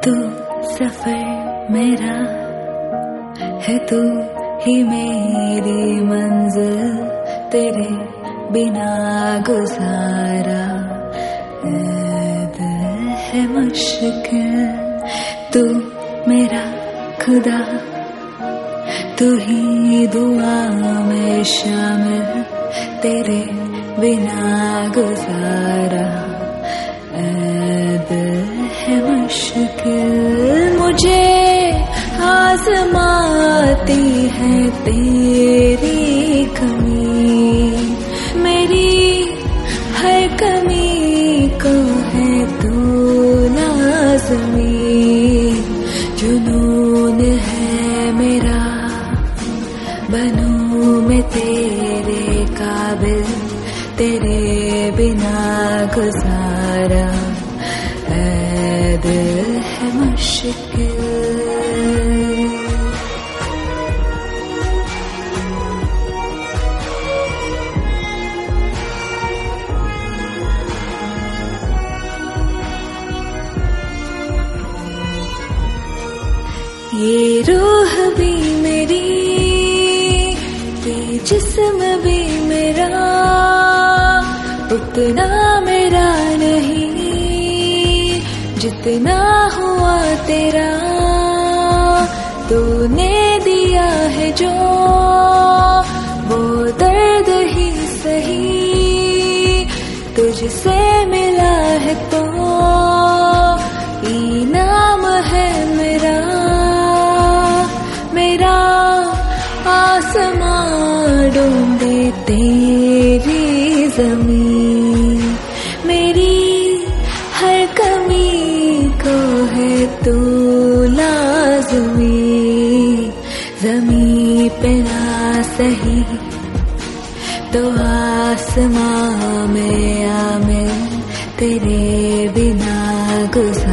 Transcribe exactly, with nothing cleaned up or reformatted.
तू सफर मेरा है, तू ही मेरी मंजिल, तेरे बिना गुजारा है मुश्किल। तू मेरा खुदा, तू ही दुआ में शामिल, तेरे बिना गुजारा है मुश्किल। मुझे आजमाती है तेरी कमी, मेरी हर कमी को है तू लाज़मी। जुनून है मेरा, बनूं मैं तेरे काबिल, तेरे बिना गुजारा है मुश्किल। ये रूह भी मेरी, ये जिस्म भी मेरा, उतना मेरा नहीं जितना हुआ तेरा। तूने दिया है जो वो दर्द ही सही, तुझसे मिला है तो इनाम है मेरा। मेरा आसमां ढूंढे तेरी ज़मीन, मेरी हर कमी को है तू लाज़मी। ज़मीं पे ना सही तो आसमां में आमिल, तेरे बिना गुज़ारा